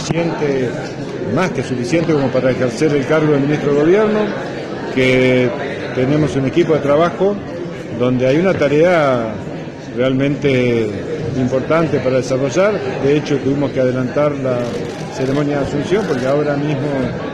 suficiente, más que suficiente como para ejercer el cargo de ministro de Gobierno, que tenemos un equipo de trabajo donde hay una tarea realmente importante para desarrollar. De hecho, tuvimos que adelantar la ceremonia de asunción porque ahora mismo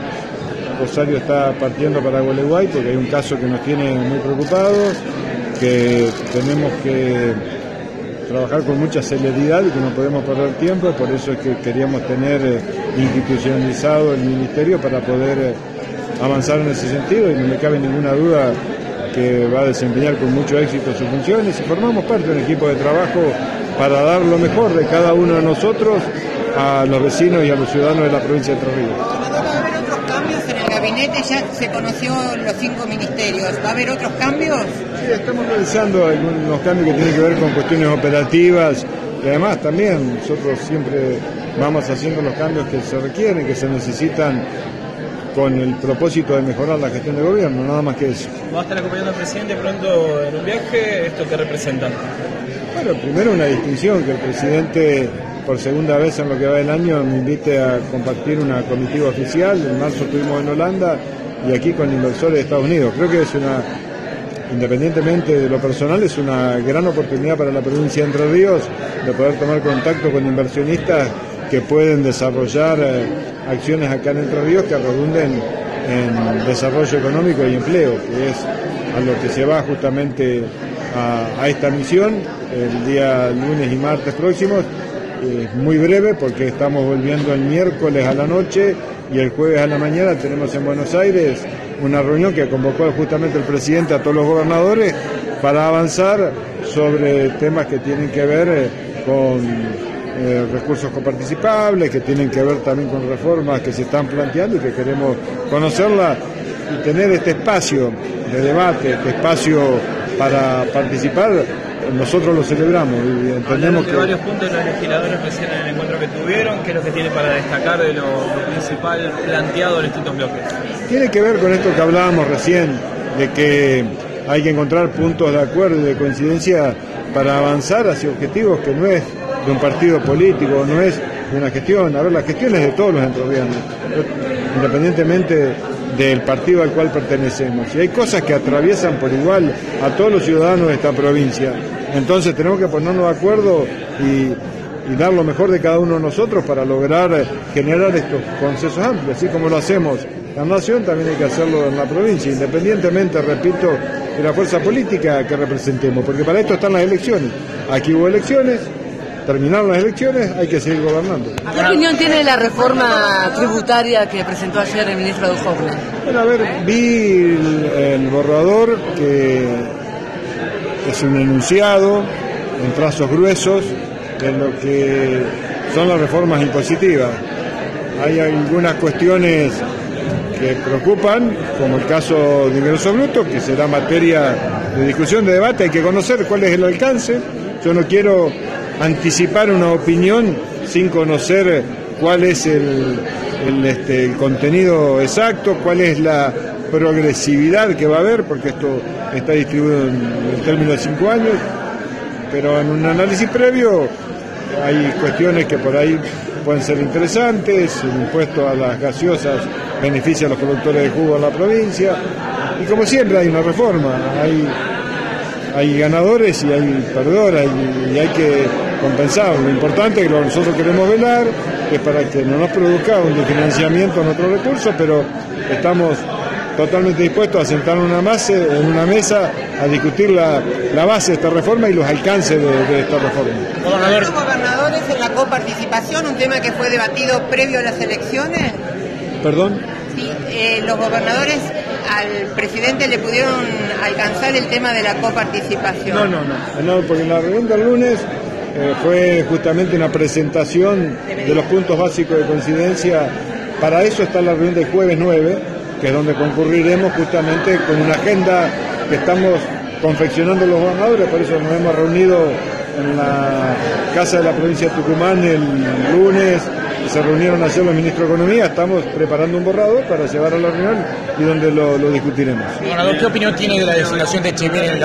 Rosario está partiendo para Gualeguay porque hay un caso que nos tiene muy preocupados, que tenemos que trabajar con mucha celeridad y que no podemos perder tiempo. Por eso es que queríamos tener institucionalizado el ministerio para poder avanzar en ese sentido, y no me cabe ninguna duda que va a desempeñar con mucho éxito sus funciones, y formamos parte de un equipo de trabajo para dar lo mejor de cada uno de nosotros a los vecinos y a los ciudadanos de la provincia de Entre Ríos. ¿Va a haber otros cambios en el gabinete? Ya se conoció los 5 ministerios. ¿Va a haber otros cambios? Sí, estamos realizando algunos cambios que tienen que ver con cuestiones operativas, y además también nosotros siempre vamos haciendo los cambios que se requieren, que se necesitan, con el propósito de mejorar la gestión de gobierno, nada más que eso. ¿Va a estar acompañando al presidente pronto en un viaje? ¿Esto qué representa? Bueno, primero una distinción, que el presidente por segunda vez en lo que va del año me invite a compartir una comitiva oficial. En marzo estuvimos en Holanda y aquí con inversores de Estados Unidos. Creo que es independientemente de lo personal, es una gran oportunidad para la provincia de Entre Ríos de poder tomar contacto con inversionistas que pueden desarrollar acciones acá en Entre Ríos que redunden en desarrollo económico y empleo, que es a lo que se va justamente a esta misión el día lunes y martes próximos. Es muy breve porque estamos volviendo el miércoles a la noche y el jueves a la mañana tenemos en Buenos Aires una reunión que convocó justamente el presidente a todos los gobernadores para avanzar sobre temas que tienen que ver con recursos coparticipables, que tienen que ver también con reformas que se están planteando y que queremos conocerla y tener este espacio de debate, este espacio para participar. Nosotros lo celebramos y entendemos que varios puntos de los legisladores recién en el encuentro que tuvieron. ¿Qué es lo que tiene para destacar de lo principal planteado en distintos bloques? Tiene que ver con esto que hablábamos recién, de que hay que encontrar puntos de acuerdo y de coincidencia para avanzar hacia objetivos que no es de un partido político, no es de una gestión. A ver, la gestión es de todos los entrerrianos, independientemente del partido al cual pertenecemos. Y hay cosas que atraviesan por igual a todos los ciudadanos de esta provincia. Entonces tenemos que ponernos de acuerdo y dar lo mejor de cada uno de nosotros para lograr generar estos consensos amplios. Así como lo hacemos en la nación, también hay que hacerlo en la provincia, independientemente, repito, de la fuerza política que representemos, porque para esto están las elecciones. Aquí hubo elecciones. Terminaron las elecciones, hay que seguir gobernando. ¿Qué opinión tiene de la reforma tributaria que presentó ayer el ministro Duhovne? Bueno, a ver, vi el borrador, que es un enunciado en trazos gruesos de lo que son las reformas impositivas. Hay algunas cuestiones que preocupan, como el caso de ingreso bruto, que será materia de discusión, de debate. Hay que conocer cuál es el alcance. Yo no quiero anticipar una opinión sin conocer cuál es el contenido exacto, cuál es la progresividad que va a haber, porque esto está distribuido en términos de 5 años, pero en un análisis previo hay cuestiones que por ahí pueden ser interesantes. El impuesto a las gaseosas beneficia a los productores de jugo en la provincia, y como siempre hay una reforma, hay ganadores y hay perdedores, y hay que compensar. Lo importante es que nosotros queremos velar es para que no nos produzca un desfinanciamiento en otros recursos, pero estamos totalmente dispuestos a sentarnos en una mesa a discutir la base de esta reforma y los alcances de esta reforma. ¿Los gobernadores en la coparticipación, un tema que fue debatido previo a las elecciones? ¿Perdón? Sí, los gobernadores al presidente le pudieron alcanzar el tema de la coparticipación. No, porque en la reunión del lunes fue justamente una presentación de los puntos básicos de coincidencia. Para eso está la reunión del jueves 9, que es donde concurriremos justamente con una agenda que estamos confeccionando los gobernadores. Por eso nos hemos reunido en la Casa de la Provincia de Tucumán el lunes, se reunieron ayer los ministros de Economía. Estamos preparando un borrador para llevar a la reunión y donde lo discutiremos. Gobernador, ¿qué opinión tiene de la designación de Echeverría en el